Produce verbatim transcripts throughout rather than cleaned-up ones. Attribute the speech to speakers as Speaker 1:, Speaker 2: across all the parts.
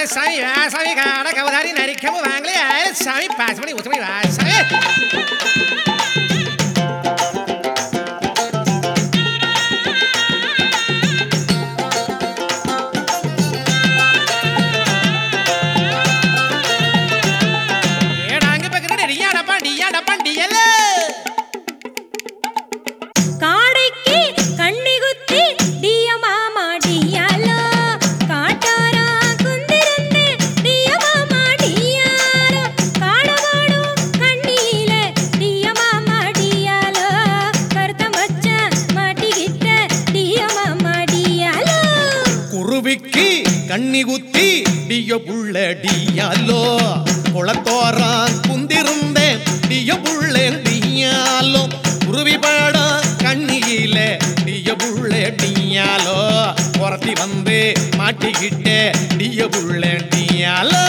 Speaker 1: சாமி சாமி காட கவதாரி நரிக்கமு வாங்களே சாமி பாஸ் பண்ணி உத்தமி வா சாமி ஏடாங்க பக்கற ரியாட பாண்டியாட பாண்டியல
Speaker 2: காடைக்கு கண்ணி குத்தி டிய மாமா டியாலோ காட்டாரா குந்திரந்தே டிய மாமா டியாலோ காடவாடு கண்ணியில டிய மாமா டியாலோ கர்த்த மச்சான் மாட்டிக்கிட்ட டிய மாமா டியாலோ
Speaker 3: குருவிக்கு கண்ணி குத்தி டிய புள்ள டியாலோ குளத்தோரான் குந்திருந்தேன் டிய புள்ள டியாலோ குருவி பாடா கண்ணியில டிய புள்ள டியாலோ புறத்தி வந்து மாட்டிக்கிட்டே டிய புள்ள டியாலோ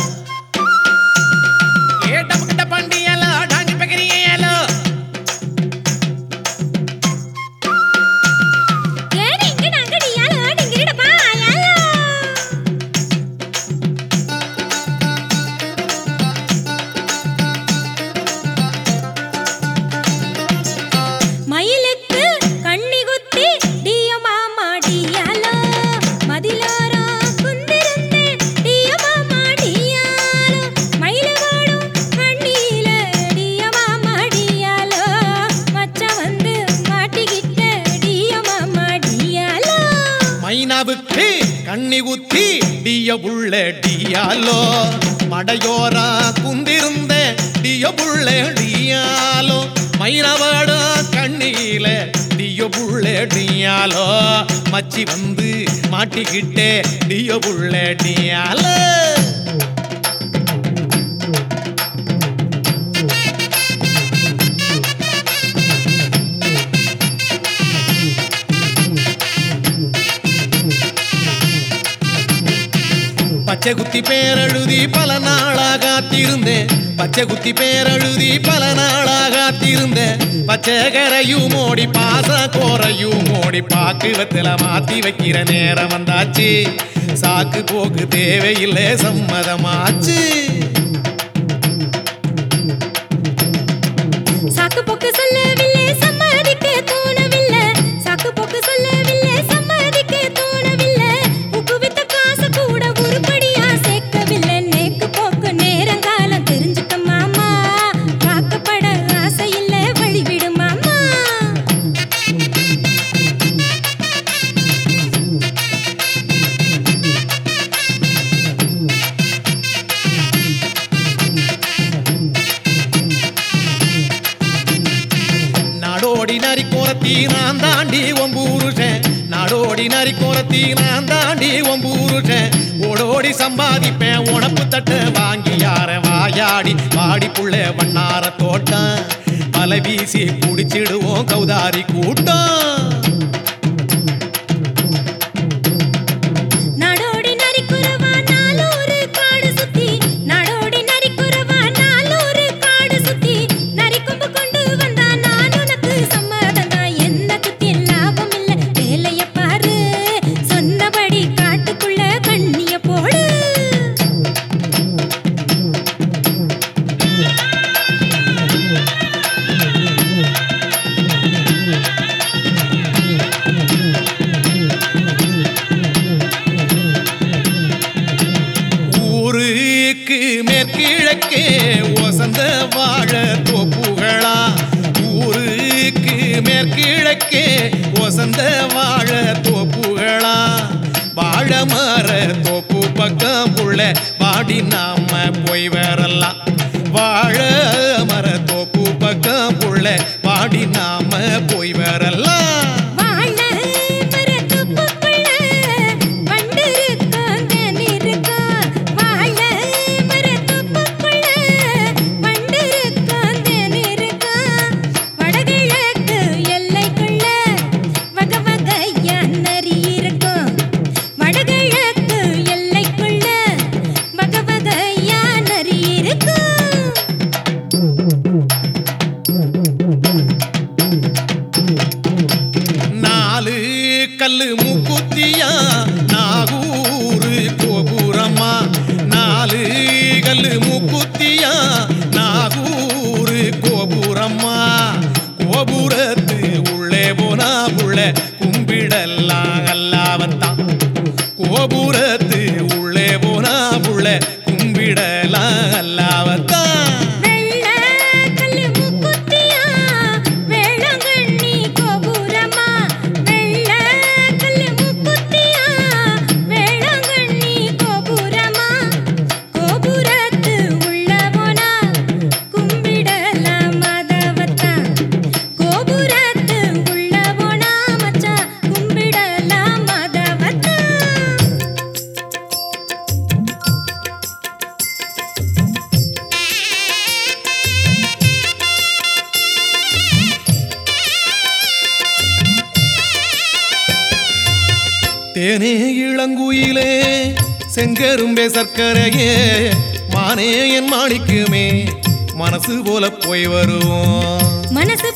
Speaker 3: ஏட்டப்பட்ட பண்டியாலோ டாங்கி பக்கறியாலோ
Speaker 2: ஏடிங்க நாங்க டியாலோ டிங்கிடப்பா யாலோ மயிலுக்கு கண்ணி குத்தி டிய மாமா டியாலோ மதிலாரா குந்திருந்தே டிய மாமா டியாலோ மயிலவாடும் கண்ணியில டிய மாமா டியாலோ மச்ச வந்து மாட்டிக்கிட்ட டிய மாமா டியாலோ
Speaker 3: மைனாவுக்கு கண்ணி குத்தி டிய புள்ள டியாலோ மடையோரா குந்திருந்த டிய புள்ள டியாலோ மைனாவாட கண்ணியில டிய புள்ள டியாலோ மச்சி வந்து மாட்டிக்கிட்டே டிய புள்ள டியாலோ பச்சை குத்தி பேரெழுதி பல நாளாக காத்திருந்தேன் பச்சை குத்தி பேரெழுதி பல நாளாக காத்திருந்தேன் பச்சை கரையும் ஓடி பாச கோரையும் ஓடி பாக்குவத்துல மாத்தி வைக்கிற நேரம் வந்தாச்சு சாக்கு போக்கு தேவையில்லை சம்மதமாச்சு
Speaker 2: சாக்கு போக்கு சொல்லவில்லை சம்மதிக்க தோணவில்லை சாக்கு போக்கு சொல்லவில்லை சம்மதிக்க தோணவில்லை உப்புவித்த காசு கூட உருப்படியா சேர்க்கவில்லை நேக்கு போக்கு நேரங்காலம் தெரிஞ்சுக்க மாமா காக்கப்பட ஆசை இல்லை வழிவிடு மாமா
Speaker 3: நாடோடி நரி கோரத்தி நான் தாண்டி ஒம்பூருஷன் நாடோடி நரி கோரத்தி நான் தாண்டி ஒம்பூருஷன் ஓடோடி சம்பாதிப்பேன் உணப்பு தட்டு வாங்கி யார வாயாடி வாடி புள்ள வண்ணார தோட்டம் பல வீசி குடிச்சிடுவோம் கௌதாரி கூட்டம்
Speaker 2: நாடோடி நரிக்குறவா நாலூரு காடு சுத்தி நாடோடி நரிக்குறவா நாலூரு காடு சுத்தி நரிக்கொம்பு கொண்டு வந்தா நான் உனக்கு சம்மதம் தான் என்ன குத்தி லாபம் இல்ல வேலைய பாரு சொன்னபடி காட்டுக்குள்ள கண்ணிய போடு
Speaker 3: ஊருக்கு மேற்கிழக்கே ஒசந்த வாழ தோப்புகளா ஊருக்கு மேற்கிழக்கே ஒசந்த வாழ தோப்புகளா வாழ மர தோப்பு பக்கம் உள்ள வாடி நாம போய் வரலாம் வாழ மர தோப்பு பக்கம் உள்ள வாடி நாம போய் வரலாம்
Speaker 2: வாழ மரத்தொப்புக்குள்ள வண்டு இருக்கும் தேன் இருக்கும் வாழ மரத்தொப்புக்குள்ள வண்டு இருக்கும் தேன் இருக்கும் வடகிழக்கு எல்லைக்குள்ள வகை வகையா நரி இருக்கும் வடகிழக்கு எல்லைக்குள்ள வகை வகையா நரி இருக்கும்
Speaker 3: கல்லு மூக்குத்தியா நாகூரு கோபுரமா நாலு கல்லு மூக்குத்தியா நாகூரு கோபுரம்மா கோபுரத்து உள்ளே போனா புள்ள கும்பிடலாம் அல்லாவத்தான் கோபுரத்து உள்ளே போனா புள்ள கும்பிடலாம் அல்லாவத்தான் தேனே இளங்குயிலே செங்கரும்பே சர்க்கரையே மானே என் மாணிக்குமே மனசு போல போய் வருவோம்
Speaker 2: மனசு